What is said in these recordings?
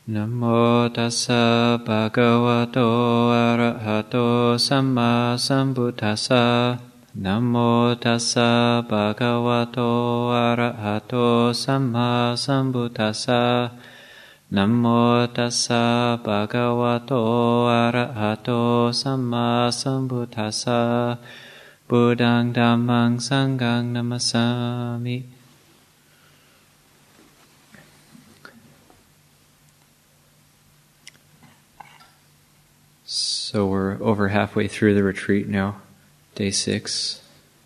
Namo tassa bhagavato arahato samma sambuddhassa. Namo tassa bhagavato arahato samma sambuddhassa. Namo tassa bhagavato arahato samma sambuddhassa. Buddhaṃ dhammāṃ saṅghāṃ namasami. So we're over halfway through the retreat now, day 6.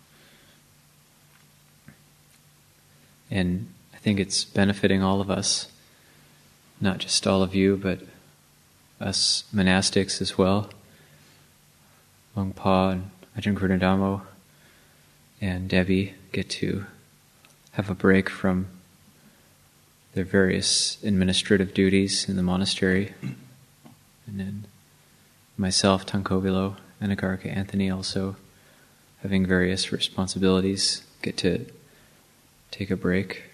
And I think it's benefiting all of us, not just all of you, but us monastics as well. Luang Pa and Ajahn Grunadamo and Debbie get to have a break from their various administrative duties in the monastery. And then myself, Tankovilo, and Agarika Anthony also having various responsibilities, get to take a break.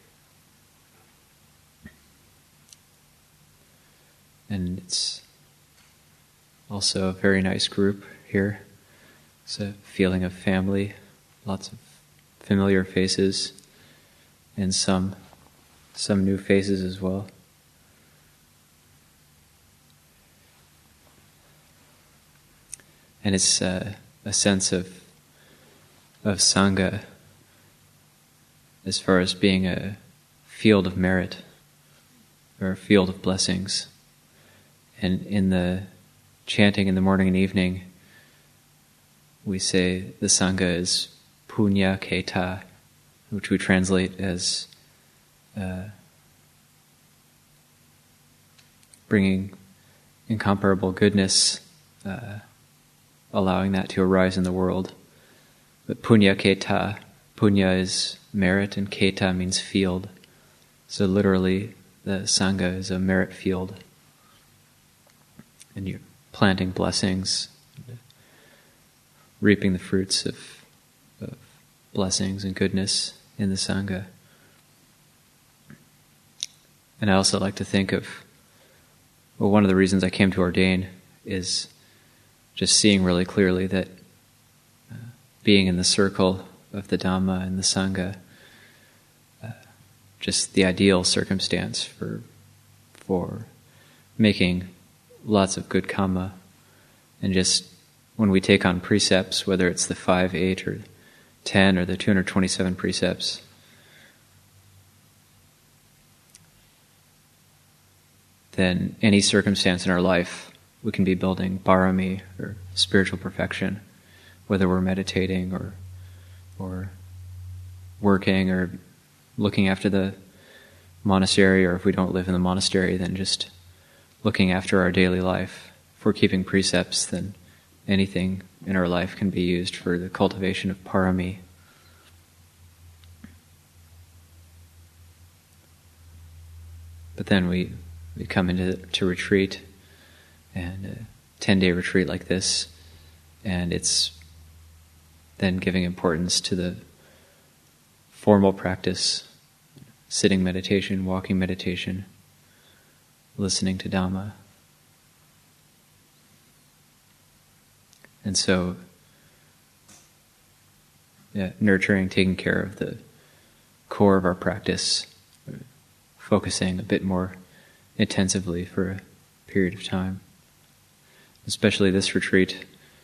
And it's also a very nice group here. It's a feeling of family, lots of familiar faces, and some new faces as well. And it's a sense of Sangha as far as being a field of merit or a field of blessings. And in the chanting in the morning and evening, we say the Sangha is Punya Keta, which we translate as bringing incomparable goodness, allowing that to arise in the world. But Punya Keta, Punya is merit and Keta means field. So literally the Sangha is a merit field. And you're planting blessings, reaping the fruits of blessings and goodness in the Sangha. And I also like to think of, well, one of the reasons I came to ordain is just seeing really clearly that being in the circle of the Dhamma and the Sangha, just the ideal circumstance for making lots of good karma. And just when we take on precepts, whether it's the 5, 8, or 10, or the 227 precepts, then any circumstance in our life, we can be building parami, or spiritual perfection, whether we're meditating or working or looking after the monastery, or if we don't live in the monastery, then just looking after our daily life. If we're keeping precepts, then anything in our life can be used for the cultivation of parami. But then we come to retreat, and a 10-day retreat like this, and it's then giving importance to the formal practice, sitting meditation, walking meditation, listening to Dhamma. And so, nurturing, taking care of the core of our practice, focusing a bit more intensively for a period of time. Especially this retreat,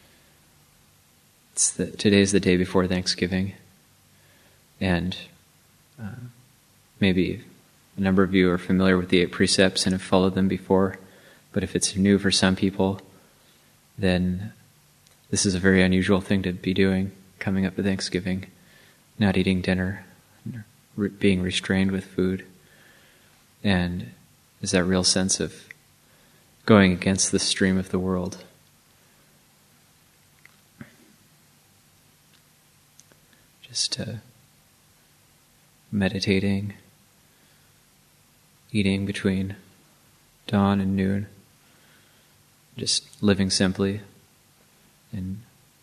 today's the day before Thanksgiving, and maybe a number of you are familiar with the 8 precepts and have followed them before, but if it's new for some people, then this is a very unusual thing to be doing, coming up to Thanksgiving, not eating dinner, being restrained with food, and is that real sense of going against the stream of the world. Just meditating, eating between dawn and noon, just living simply and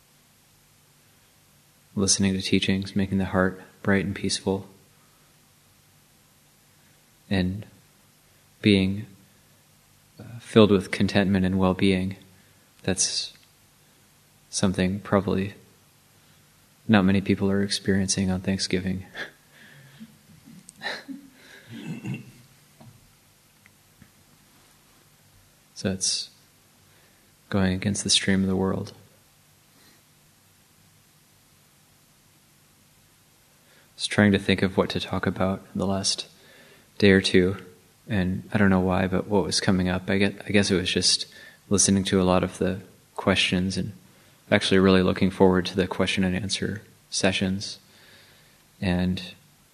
listening to teachings, making the heart bright and peaceful, and being filled with contentment and well-being. That's something probably not many people are experiencing on Thanksgiving. So it's going against the stream of the world. I was trying to think of what to talk about the last day or two, and I don't know why, but what was coming up, I guess it was just listening to a lot of the questions and actually really looking forward to the question and answer sessions. And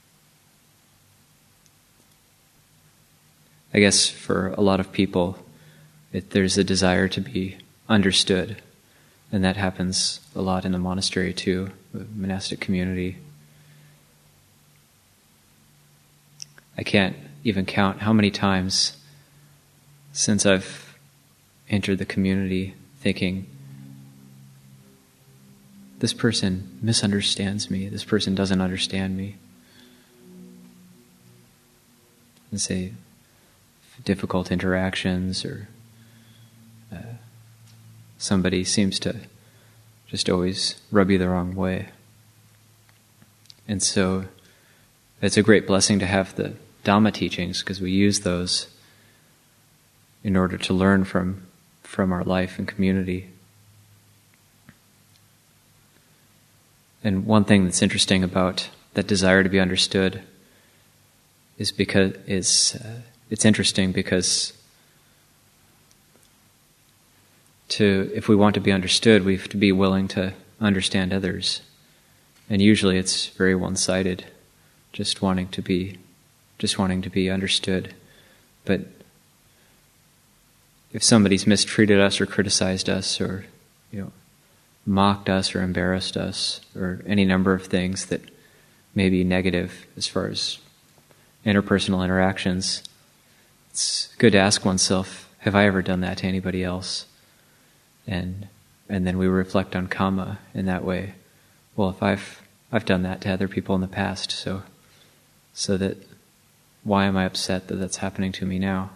I guess for a lot of people, there's a desire to be understood, and that happens a lot in the monastery too, the monastic community. I can't even count how many times since I've entered the community thinking, this person misunderstands me, this person doesn't understand me. And say difficult interactions, or somebody seems to just always rub you the wrong way. And so it's a great blessing to have the Dhamma teachings, because we use those in order to learn from our life and community. And one thing that's interesting about that desire to be understood is because it's interesting because if we want to be understood, we have to be willing to understand others. And usually it's very one-sided, just wanting to be understood. But if somebody's mistreated us or criticized us or mocked us or embarrassed us or any number of things that may be negative as far as interpersonal interactions, it's good to ask oneself, have I ever done that to anybody else? And then we reflect on karma in that way. Well, if I've done that to other people in the past, so that why am I upset that that's happening to me now?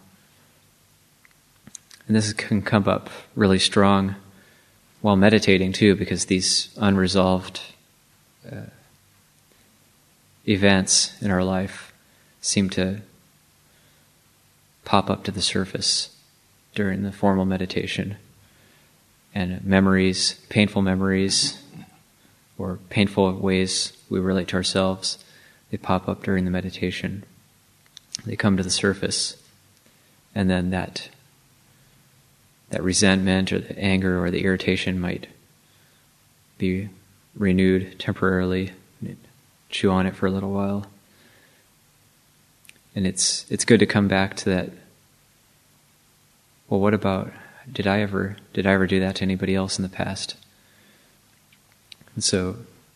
And this can come up really strong while meditating too, because these unresolved events in our life seem to pop up to the surface during the formal meditation. And memories, painful memories, or painful ways we relate to ourselves, they pop up during the meditation. They come to the surface, and then that resentment or the anger or the irritation might be renewed temporarily, and chew on it for a little while. And it's good to come back to that. Well, what about, did I ever do that to anybody else in the past? And so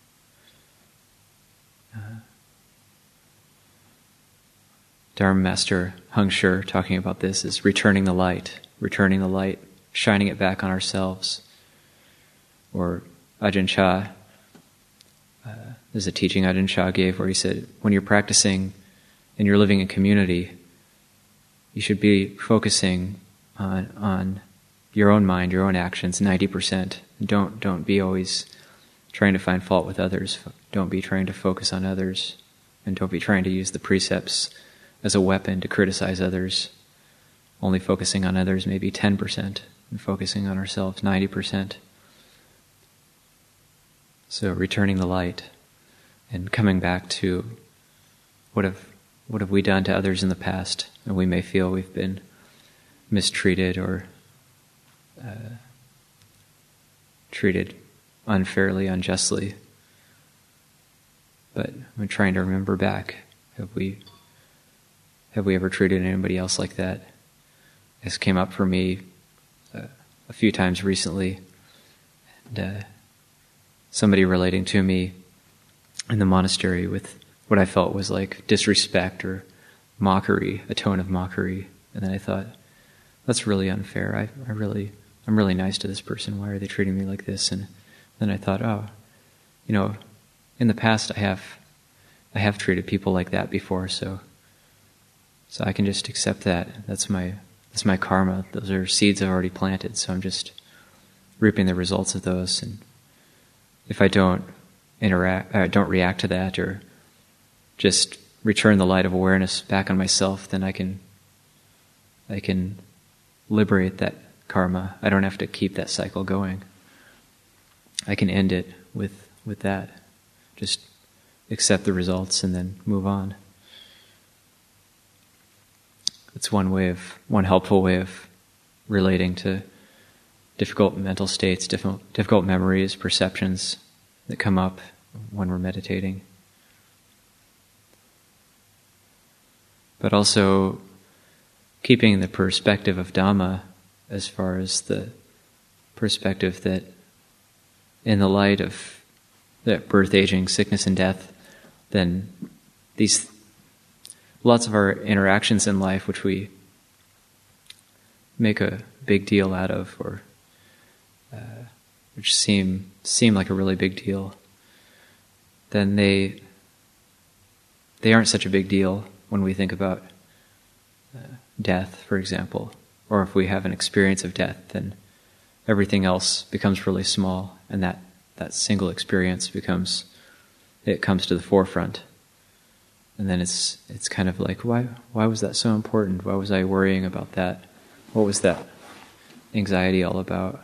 Dharma Master Heng Sure, talking about this, is returning the light, shining it back on ourselves. Or Ajahn Chah, there's a teaching Ajahn Chah gave where he said, when you're practicing and you're living in community, you should be focusing on your own mind, your own actions, 90%. Don't be always trying to find fault with others. Don't be trying to focus on others, and don't be trying to use the precepts as a weapon to criticize others. Only focusing on others maybe 10%, and focusing on ourselves 90%. So returning the light and coming back to what have we done to others in the past, and we may feel we've been mistreated or treated unfairly, unjustly. But I'm trying to remember back. Have we ever treated anybody else like that? This came up for me a few times recently. And somebody relating to me in the monastery with what I felt was like disrespect or mockery, a tone of mockery. And then I thought, that's really unfair. I'm really nice to this person. Why are they treating me like this? And then I thought, in the past I have treated people like that before, so I can just accept that. That's my That's my karma. Those are seeds I've already planted, so I'm just reaping the results of those. And if I don't react to that, or just return the light of awareness back on myself, then I can liberate that karma. I don't have to keep that cycle going. I can end it with that. Just accept the results and then move on. It's one helpful way of relating to difficult mental states, difficult memories, perceptions that come up when we're meditating. But also keeping the perspective of Dhamma, as far as the perspective that in the light of that birth, aging, sickness, and death, then lots of our interactions in life, which we make a big deal out of, or which seem like a really big deal, then they aren't such a big deal when we think about death, for example. Or if we have an experience of death, then everything else becomes really small, and that single experience comes to the forefront. And then it's kind of like, why was that so important? Why was I worrying about that? What was that anxiety all about?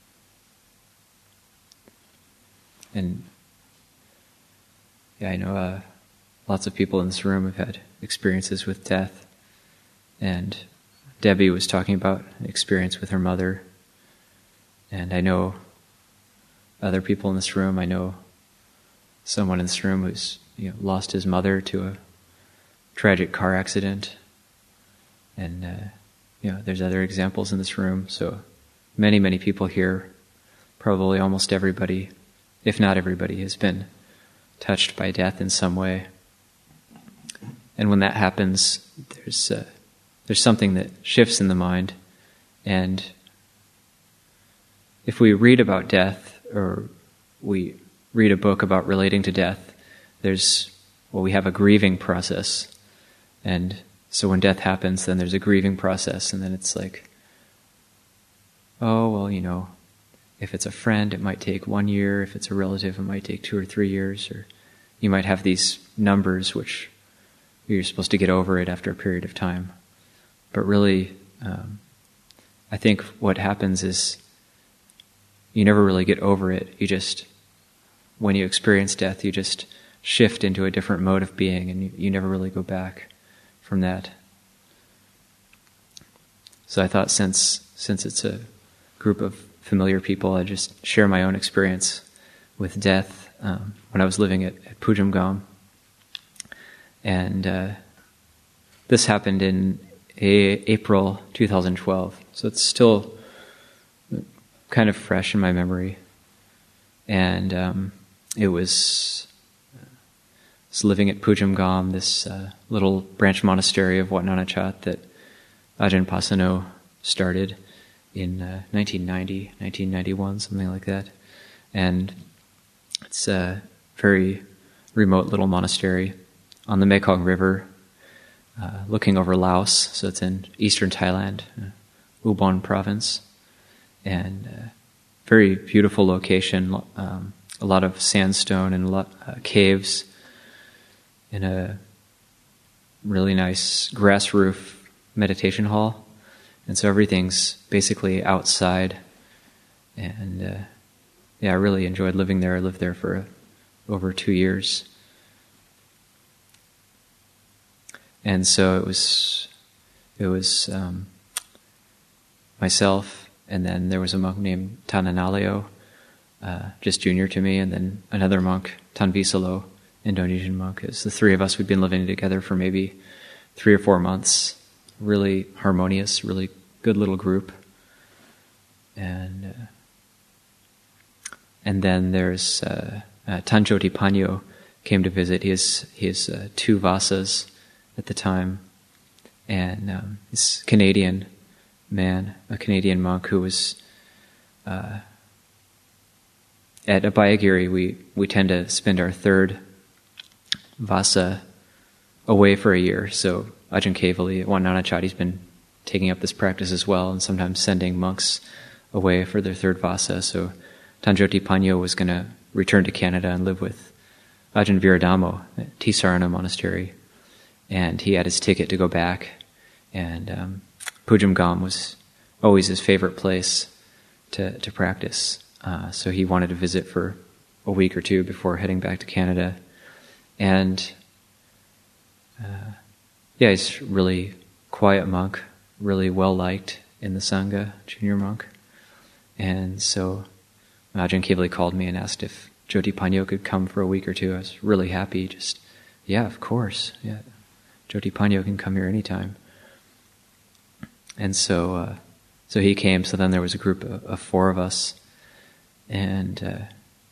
And yeah, I know lots of people in this room have had experiences with death. And Debbie was talking about an experience with her mother. And I know other people in this room. I know someone in this room who's lost his mother to a tragic car accident. And there's other examples in this room. So many, many people here, probably almost everybody, if not everybody, has been touched by death in some way. And when that happens, there's something that shifts in the mind. And if we read about death, or we read a book about relating to death, we have a grieving process. And so when death happens, then there's a grieving process, and then it's like, oh, well, if it's a friend, it might take 1 year. If it's a relative, it might take 2 or 3 years. Or you might have these numbers which you're supposed to get over it after a period of time. But really, I think what happens is you never really get over it. When you experience death, you just shift into a different mode of being, and you never really go back from that. So I thought since it's a group of familiar people, I'd just share my own experience with death when I was living at Pujamgam. And this happened in April 2012. So it's still kind of fresh in my memory. And it was living at Pujamgam, this little branch monastery of Wat Nanachat that Ajahn Pasano started in 1990, 1991, something like that. And it's a very remote little monastery on the Mekong River, looking over Laos. So it's in eastern Thailand, Ubon province. And very beautiful location, a lot of sandstone and caves, in a really nice grass roof meditation hall. And so everything's basically outside. And I really enjoyed living there. I lived there for over 2 years. And so it was myself, and then there was a monk named Tananaleo, just junior to me, and then another monk, Tanvisalo, Indonesian monk. It was the three of us. We'd been living together for maybe 3 or 4 months. Really harmonious, really good little group. And then there's Tanjoti Panyo came to visit. He has 2 vasas at the time, and this Canadian man, a Canadian monk who was at Abhayagiri. We tend to spend our 3rd vasa away for a year. So Ajahn Kevali at Wat Nanachat, he's been taking up this practice as well, and sometimes sending monks away for their third vasa. So Tanjoti Panyo was going to return to Canada and live with Ajahn Viradamo at Tisarana Monastery, and he had his ticket to go back, and Pujam Gam was always his favorite place to practice. So he wanted to visit for a week or two before heading back to Canada. And he's a really quiet monk, really well liked in the Sangha, junior monk. And so Ajahn Kevali called me and asked if Jyoti Panyo could come for a week or two. I was really happy. Yeah, of course. Yeah, Jyoti Panyo can come here anytime. And so he came. So then there was a group of 4 of us, and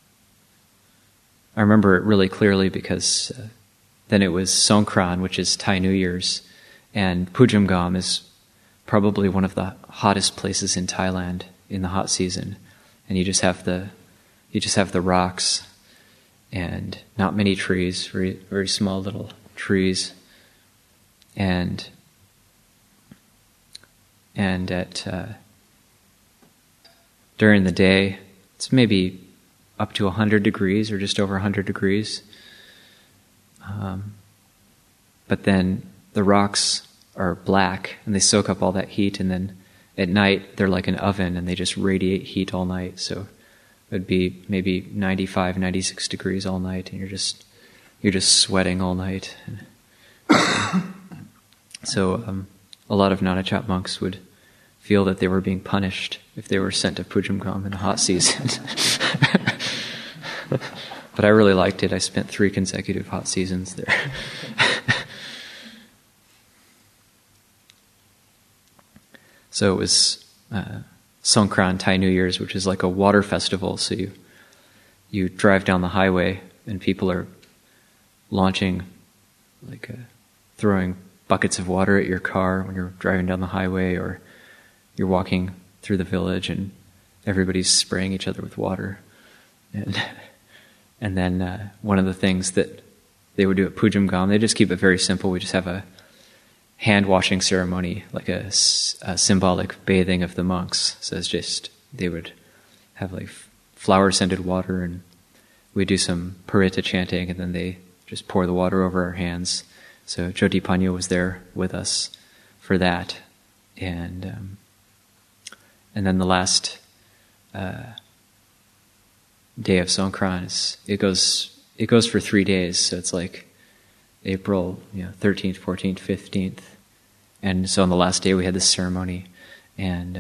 I remember it really clearly because then it was Songkran, which is Thai New Year's, and Pujam Gam is probably one of the hottest places in Thailand in the hot season, and you just have the rocks and not many trees, very very small little trees, and at during the day it's maybe up to 100 degrees or just over 100 degrees, but then the rocks are black and they soak up all that heat, and then at night they're like an oven and they just radiate heat all night. So it would be maybe 95, 96 degrees all night, and you're just sweating all night. So a lot of Nanachap monks would feel that they were being punished if they were sent to Pujam Gam in the hot season. But I really liked it. I spent 3 consecutive hot seasons there. So it was Songkran Thai New Year's, which is like a water festival. So you drive down the highway and people are launching, throwing buckets of water at your car when you're driving down the highway, or you're walking through the village and everybody's spraying each other with water. And then one of the things that they would do at Pujam Gam, they just keep it very simple. We just have a hand-washing ceremony, like a symbolic bathing of the monks. So it's just, they would have like flower-scented water, and we do some parita chanting, and then they just pour the water over our hands. So Jyoti Panyo was there with us for that. And then the last day of Songkran, it goes for 3 days. So it's like April 13th, 14th, 15th. And so on the last day we had this ceremony, and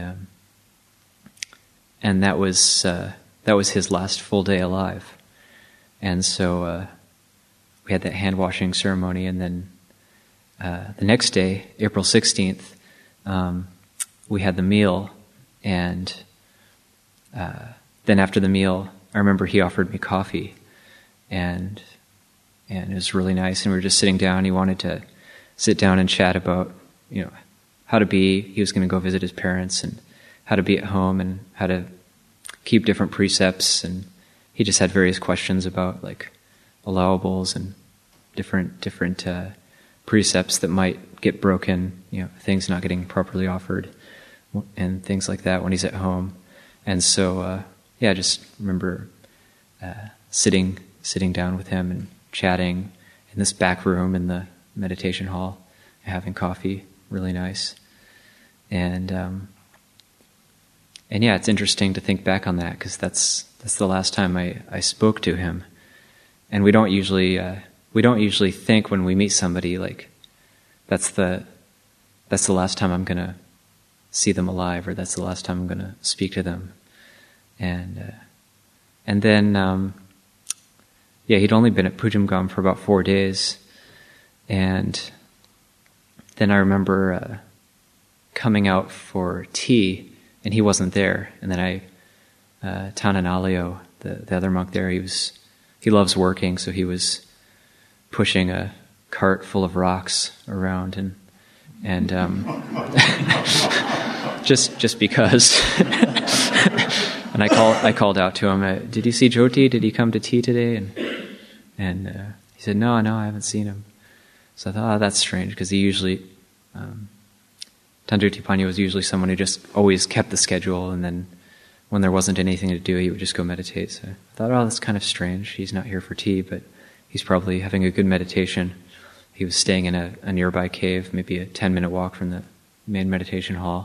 that was his last full day alive. And so we had that hand washing ceremony, and then the next day, April 16th, we had the meal, and then after the meal, I remember he offered me coffee, and it was really nice. And we were just sitting down. He wanted to sit down and chat about, how to be. He was going to go visit his parents and how to be at home and how to keep different precepts. And he just had various questions about like allowables and different precepts that might get broken, things not getting properly offered and things like that when he's at home. And so, I just remember sitting down with him and chatting in this back room in the meditation hall, having coffee, really nice. And it's interesting to think back on that, because that's the last time I spoke to him. And we don't usually think when we meet somebody like that's the last time I'm gonna see them alive, or that's the last time I'm gonna speak to them. And then he'd only been at Pujam Gam for about 4 days, and then I remember coming out for tea, and he wasn't there. And then Tananalio, the other monk there, he loves working, so he was pushing a cart full of rocks around, and just because. And I called out to him, did you see Jyoti? Did he come to tea today? And he said, no, I haven't seen him. So I thought, that's strange, because he usually, Tandurti Panyo was usually someone who just always kept the schedule, and then when there wasn't anything to do, he would just go meditate. So I thought, oh, that's kind of strange. He's not here for tea, but he's probably having a good meditation. He was staying in a nearby cave, maybe a 10-minute walk from the main meditation hall.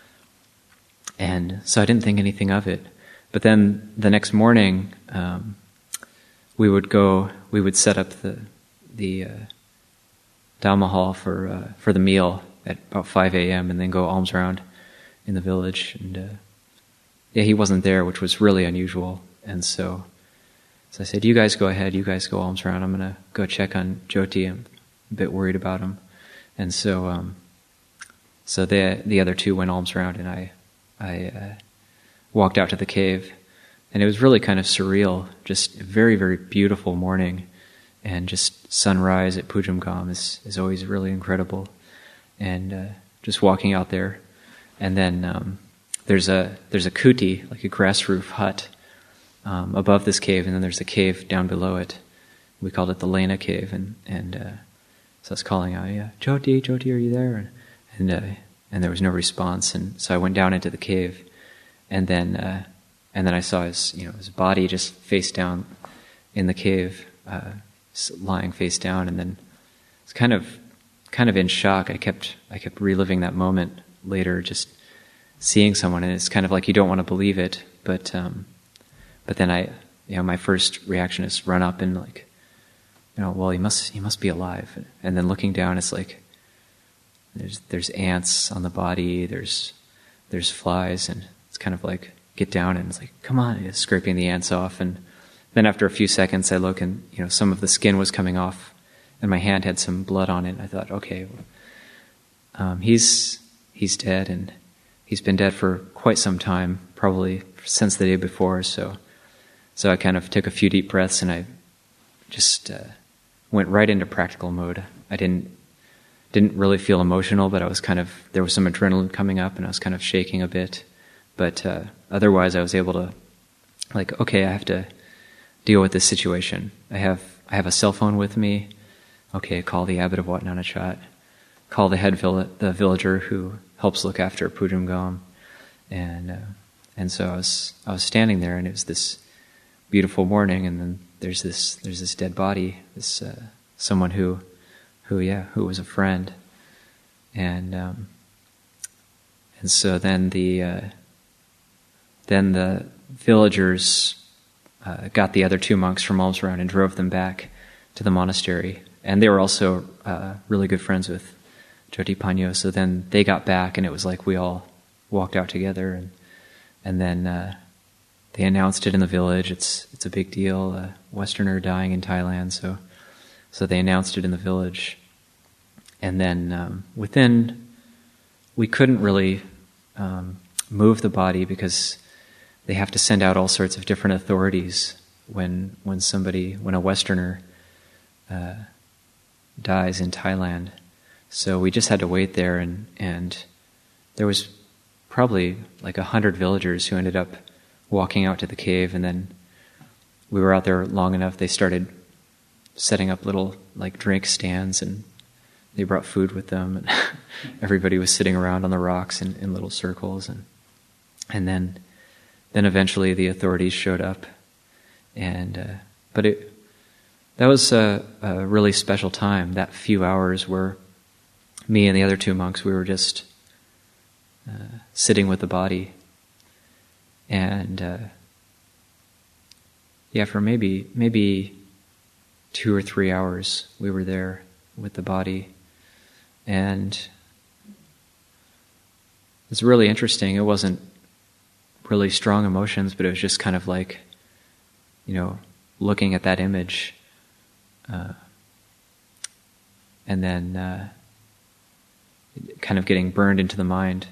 And so I didn't think anything of it. But then the next morning, we would set up the Dhamma hall for the meal at about 5 a.m. and then go alms round in the village. And he wasn't there, which was really unusual. And so I said, you guys go ahead, you guys go alms round. I'm going to go check on Jyoti. I'm a bit worried about him. And so the other two went alms round, and I walked out to the cave. And it was really kind of surreal, just a very, very beautiful morning. And just sunrise at Pujamgam is always really incredible. And just walking out there. And then there's a kuti, like a grass roof hut, above this cave, and then there's a cave down below it. We called it the Lena Cave, and so I was calling out, yeah, Jyoti, are you there? And there was no response, and so I went down into the cave, and then I saw his body just face down in the cave, lying face down, and then it's kind of in shock. I kept reliving that moment later, just seeing someone, and it's kind of like you don't want to believe it, but then my first reaction is run up and like, well, he must be alive, and then looking down, it's like there's ants on the body, there's flies, and it's kind of like get down, and it's like, come on, it's scraping the ants off, and then after a few seconds, I look, and some of the skin was coming off, and my hand had some blood on it. And I thought, okay, he's dead, and he's been dead for quite some time, probably since the day before. So I kind of took a few deep breaths, and I just went right into practical mode. I didn't really feel emotional, but I was there was some adrenaline coming up, and I was kind of shaking a bit. But otherwise, I was able to, like, okay, I have to deal with this situation. I have a cell phone with me. Okay, call the abbot of Wat Nanachat. Call the villager who helps look after Pujamgam. And so I was standing there, and it was this beautiful morning, and then there's this dead body, this someone who was a friend, and so then the villagers got the other two monks from alms round and drove them back to the monastery, and they were also really good friends with Jyoti Panyo. So then they got back, and it was like we all walked out together, and then they announced it in the village. It's a big deal, a Westerner dying in Thailand. So they announced it in the village, and then we couldn't really move the body because they have to send out all sorts of different authorities when a Westerner dies in Thailand. So we just had to wait there, and there was probably like 100 villagers who ended up walking out to the cave, and then we were out there long enough, they started setting up little like drink stands, and they brought food with them, and everybody was sitting around on the rocks in little circles, and then eventually the authorities showed up, and that was a really special time. That few hours where me and the other two monks, we were just sitting with the body, and for maybe 2 or 3 hours we were there with the body, and it's really interesting. It wasn't really strong emotions, but it was just kind of like, looking at that image, and then kind of getting burned into the mind.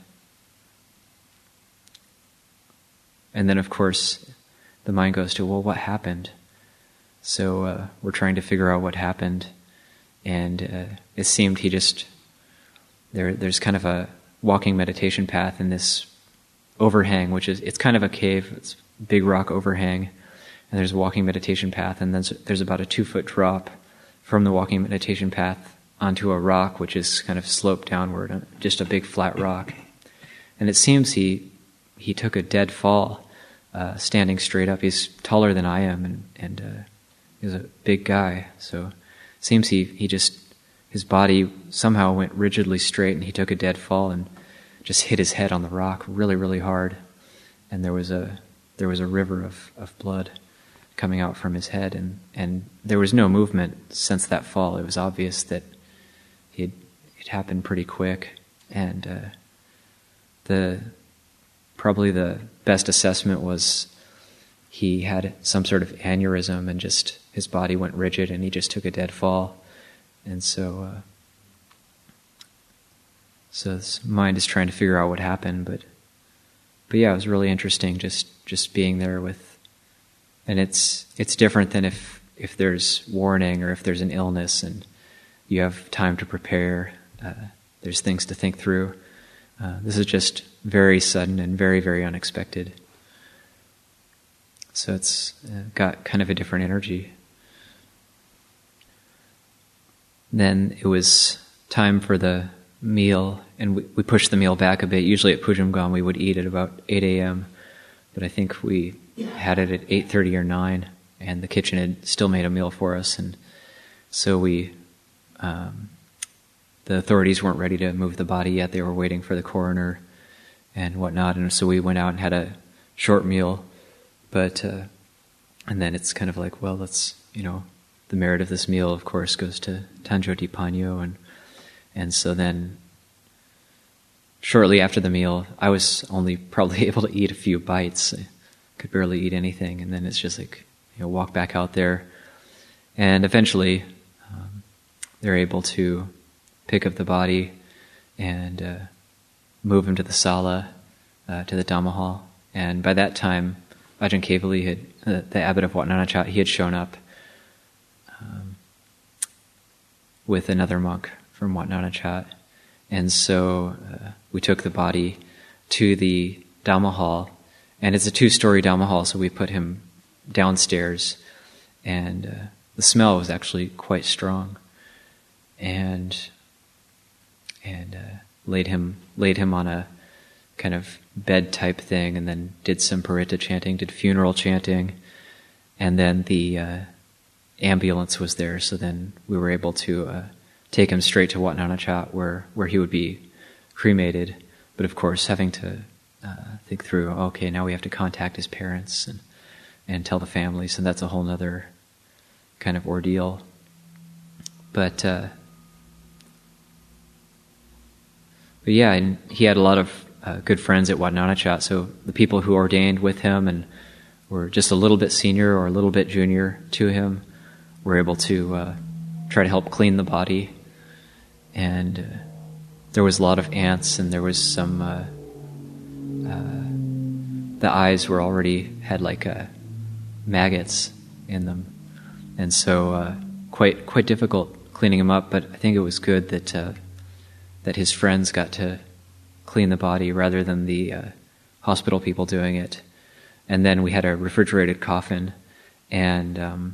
And then, of course, the mind goes to, well, what happened? So we're trying to figure out what happened, and it seemed there's kind of a walking meditation path in this overhang, it's kind of a cave, it's a big rock overhang, and there's a walking meditation path, and then there's about a 2-foot drop from the walking meditation path onto a rock which is kind of sloped downward, just a big flat rock. And it seems he took a dead fall, standing straight up. He's taller than I am, and he's a big guy. So it seems he just, his body somehow went rigidly straight, and he took a dead fall and just hit his head on the rock really, really hard. And there was a river of blood coming out from his head, and there was no movement since that fall. It was obvious that it happened pretty quick, and probably the best assessment was he had some sort of aneurysm, and just his body went rigid, and he just took a dead fall. And so his mind is trying to figure out what happened, but yeah, it was really interesting just being there with, and it's different than if there's warning or if there's an illness and you have time to prepare. There's things to think through. This is just very sudden and very, very unexpected. So it's got kind of a different energy. Then it was time for the meal, and we pushed the meal back a bit. Usually at Pujamgam we would eat at about 8 a.m., but I think we had it at 8:30 or 9, and the kitchen had still made a meal for us, and so the authorities weren't ready to move the body yet. They were waiting for the coroner and whatnot, and so we went out and had a short meal, but and then it's kind of like, well, let's, the merit of this meal, of course, goes to Tanjoti Panyo, and so then shortly after the meal, I was only probably able to eat a few bites. I could barely eat anything, and then it's just like, walk back out there, and eventually they're able to pick up the body and move him to the sala, to the Dhamma hall. And by that time, Ajahn Kevali, the abbot of Wat Nanachat, he had shown up with another monk from Wat Nanachat. And so we took the body to the Dhamma hall, and it's a 2-story Dhamma hall, so we put him downstairs, and the smell was actually quite strong, and laid him on a kind of bed type thing, and then did some Paritta chanting, did funeral chanting, and then the ambulance was there, so then we were able to take him straight to Wat Nanachat where he would be cremated. But of course, having to think through, okay, now we have to contact his parents and tell the families, and that's a whole nother kind of ordeal. But yeah, and he had a lot of good friends at Wat Nanachat, so the people who ordained with him and were just a little bit senior or a little bit junior to him were able to try to help clean the body. And there was a lot of ants, and there was some, the eyes were already had like maggots in them. And so quite difficult cleaning him up, but I think it was good that his friends got to clean the body rather than the hospital people doing it. And then we had a refrigerated coffin, and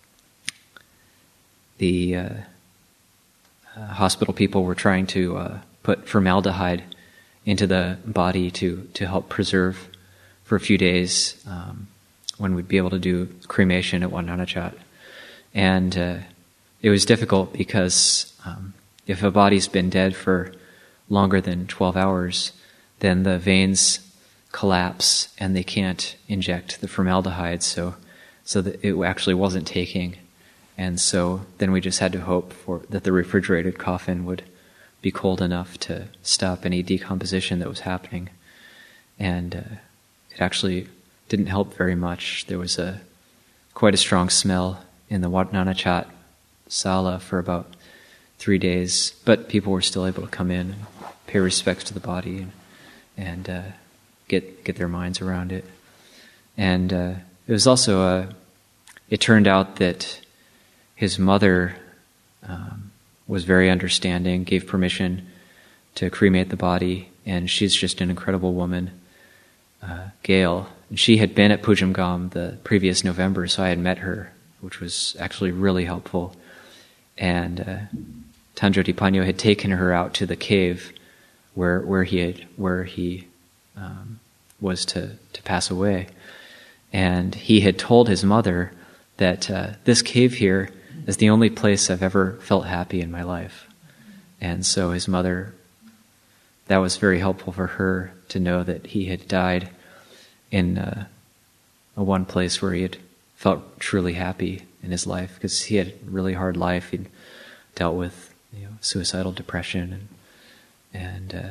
the hospital people were trying to put formaldehyde into the body to help preserve for a few days when we'd be able to do cremation at Wat Nanachat. And it was difficult because if a body's been dead for longer than 12 hours, then the veins collapse and they can't inject the formaldehyde, so that it actually wasn't taking. And so then we just had to hope that the refrigerated coffin would be cold enough to stop any decomposition that was happening. And it actually didn't help very much. There was quite a strong smell in the Wat Nanachat sala for about 3 days, but people were still able to come in and pay respects to the body and get their minds around it. And it was also it turned out that his mother was very understanding, gave permission to cremate the body, and she's just an incredible woman, Gail. And she had been at Pujamgam the previous November, so I had met her, which was actually really helpful. And Tanjo Dipanyo had taken her out to the cave where he was to pass away. And he had told his mother that this cave here is the only place I've ever felt happy in my life. And so his mother, that was very helpful for her to know that he had died in a one place where he had felt truly happy in his life, because he had a really hard life. He'd dealt with suicidal depression, and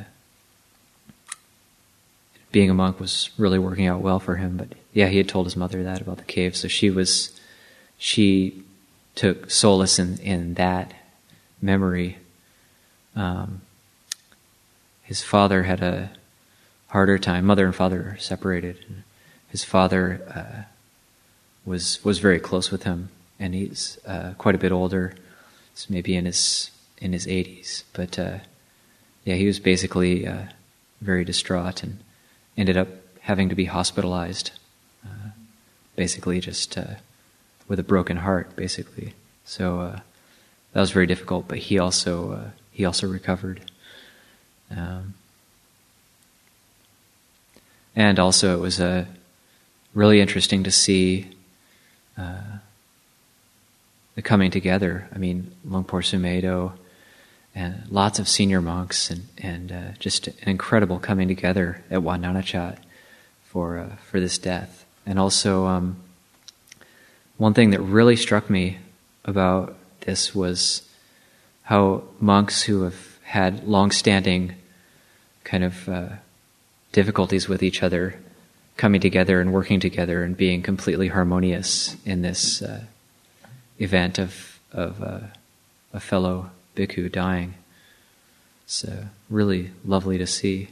being a monk was really working out well for him. But yeah, he had told his mother that about the cave, so she took solace in that memory. His father had a harder time. Mother and father are separated. His father was very close with him, and he's quite a bit older. He's maybe in his 80s, but yeah, he was basically very distraught and ended up having to be hospitalized, basically just with a broken heart, basically. So that was very difficult. But he also recovered. And also it was really interesting to see the coming together. I mean, Luangpor Sumedho and lots of senior monks, and just an incredible coming together at Wat Nanachat for this death. And also, one thing that really struck me about this was how monks who have had long-standing kind of difficulties with each other coming together and working together and being completely harmonious in this event of a fellow bhikkhu dying. It's really lovely to see.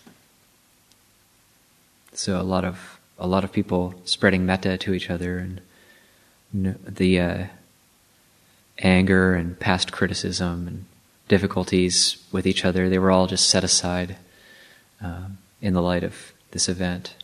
So a lot of people spreading metta to each other, and the anger and past criticism and difficulties with each other, they were all just set aside in the light of this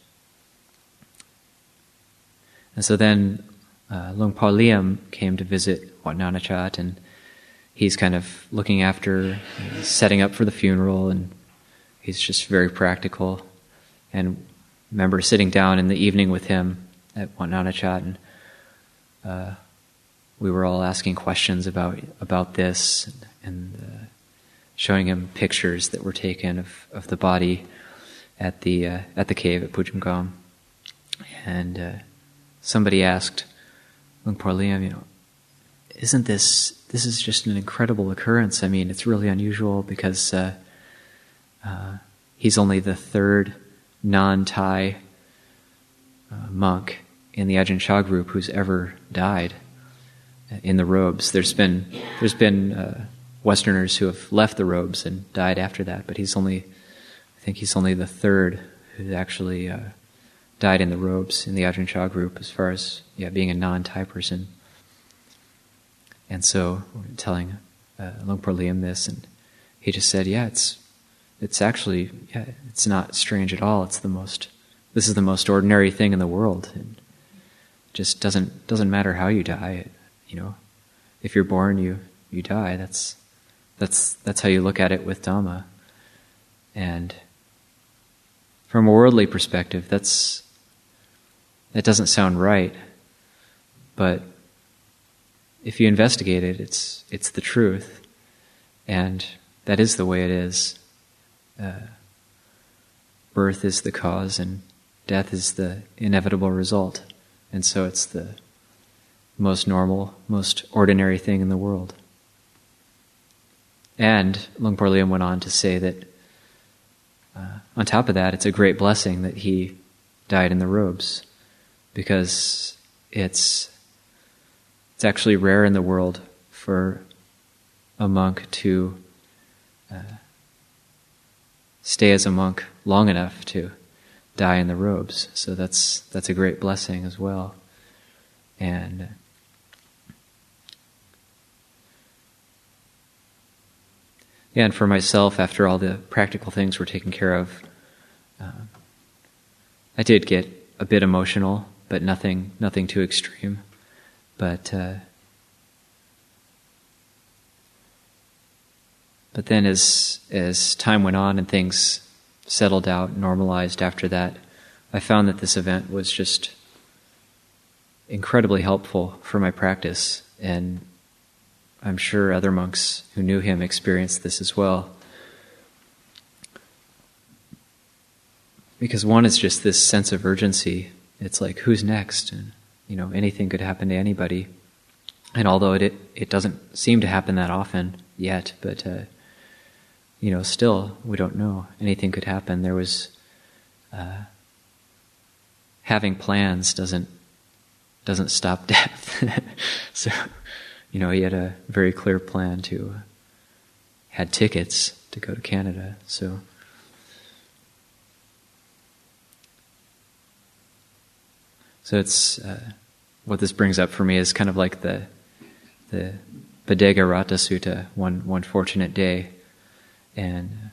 event. And so then Luangpor Liam came to visit Wat Nanachat, and he's kind of looking after, setting up for the funeral, and he's just very practical. And I remember sitting down in the evening with him at Wat Nanachat, and we were all asking questions about this, and showing him pictures that were taken of the body at the cave at Pujamgam. And somebody asked Luangpor Liam, isn't this is just an incredible occurrence? I mean, it's really unusual because he's only the third non-Thai monk in the Ajahn Chah group who's ever died in the robes. There's been Westerners who have left the robes and died after that, but I think he's only the third who actually died in the robes in the Ajahn Chah group, as far as being a non-Thai person. And so we're telling Luangpor Liam this, and he just said, it's actually, it's not strange at all. This is the most ordinary thing in the world. It just doesn't matter how you die. If you're born, you die. That's how you look at it with Dhamma. And from a worldly perspective, that doesn't sound right. But if you investigate it, it's the truth, and that is the way it is. Birth is the cause, and death is the inevitable result, and so it's the most normal, most ordinary thing in the world. And Luangpor Liam went on to say that on top of that, it's a great blessing that he died in the robes, because it's actually rare in the world for a monk to stay as a monk long enough to die in the robes. So that's a great blessing as well. And and for myself, after all the practical things were taken care of, I did get a bit emotional, but nothing too extreme. But But then as time went on and things settled out, normalized after that, I found that this event was just incredibly helpful for my practice, and I'm sure other monks who knew him experienced this as well. Because one is just this sense of urgency. It's like, who's next? And, anything could happen to anybody. And although it doesn't seem to happen that often yet, but, still, we don't know. Anything could happen. There was, having plans doesn't stop death. So, he had a very clear plan had tickets to go to Canada, so. So it's, what this brings up for me is kind of like the Bodhigharata Sutta, one fortunate day. And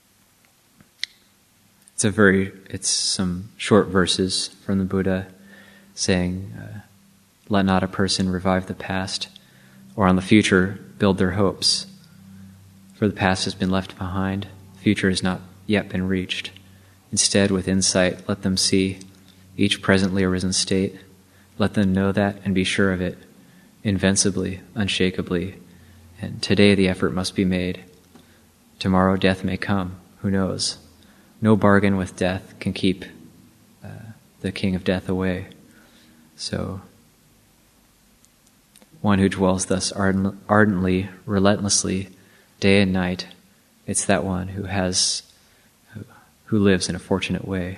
it's some short verses from the Buddha saying, let not a person revive the past, or on the future build their hopes. For the past has been left behind, the future has not yet been reached. Instead, with insight, let them see each presently arisen state. Let them know that and be sure of it, invincibly, unshakably. And today the effort must be made. Tomorrow death may come, who knows? No bargain with death can keep the king of death away. So, one who dwells thus ardently, relentlessly, day and night, it's that one who lives in a fortunate way.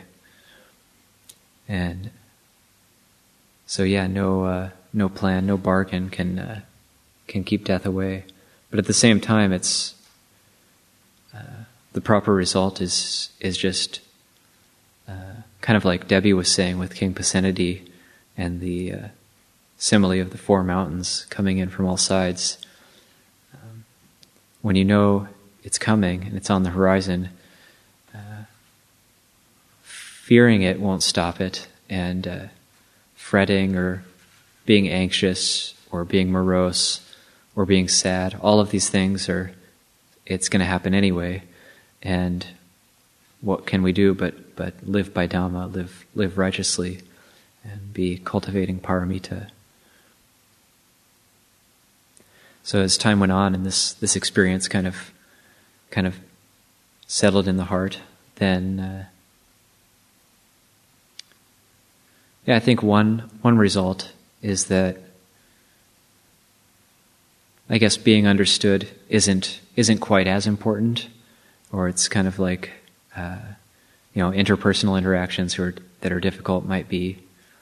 And so, no plan, no bargain can keep death away. But at the same time, it's the proper result is just kind of like Debbie was saying with King Pasenadi and the simile of the four mountains coming in from all sides. When you know it's coming and it's on the horizon, fearing it won't stop it, and fretting or being anxious or being morose or being sad, all of these things it's going to happen anyway. And what can we do but live by Dhamma, live righteously, and be cultivating paramita. So as time went on and this experience kind of settled in the heart, then I think one result is that I guess being understood isn't quite as important, or it's kind of like interpersonal interactions that are difficult might be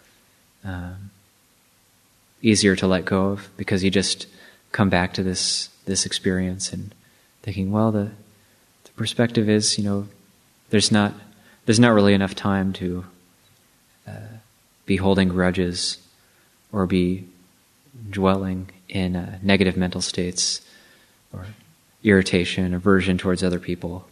easier to let go of, because you just come back to this experience and thinking, well, the perspective is, there's not really enough time to be holding grudges or be dwelling in negative mental states or irritation, aversion towards other people.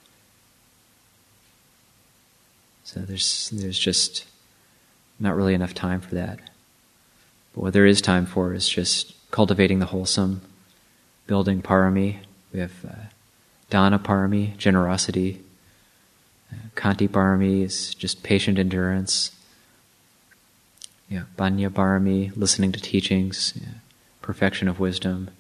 So there's just not really enough time for that. But what there is time for is just cultivating the wholesome, building parami. We have dana parami, generosity. Kanti parami is just patient endurance. Banya parami, listening to teachings, perfection of wisdom.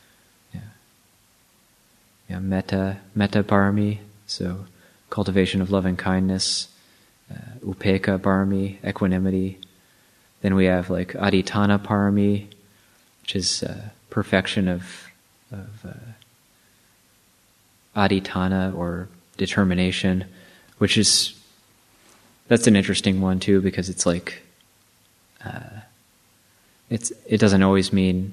Metta parami, so cultivation of loving kindness. Upekkha parami, equanimity. Then we have like aditana parami, which is perfection of aditana, or determination, that's an interesting one too, because it's like it doesn't always mean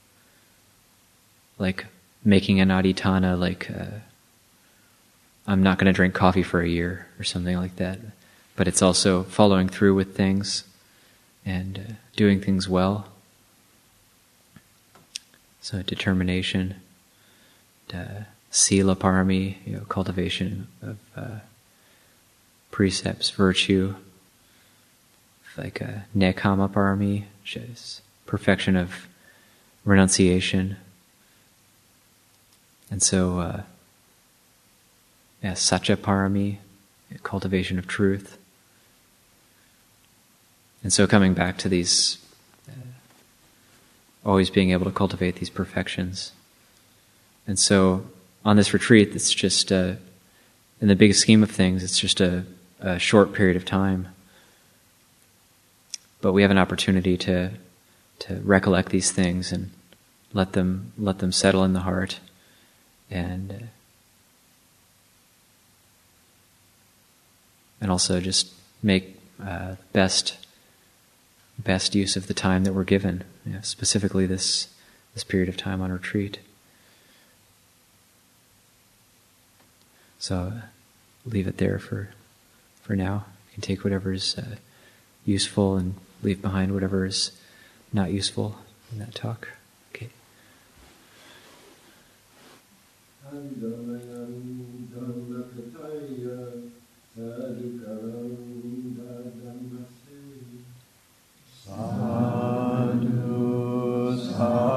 like making an aditana, like I'm not going to drink coffee for a year or something like that, but it's also following through with things and doing things well. So determination, sila parami, cultivation of precepts, virtue, like nekkhamma parami, which is perfection of renunciation. And so, Satya Parami, cultivation of truth. And so coming back to these, always being able to cultivate these perfections. And so on this retreat, it's just, in the big scheme of things, it's just a short period of time. But we have an opportunity to recollect these things and let them settle in the heart, and also just make best use of the time that we're given, specifically this period of time on retreat. So leave it there for now. You can take whatever is useful and leave behind whatever is not useful in that talk. Okay. Sadhu, sadhu.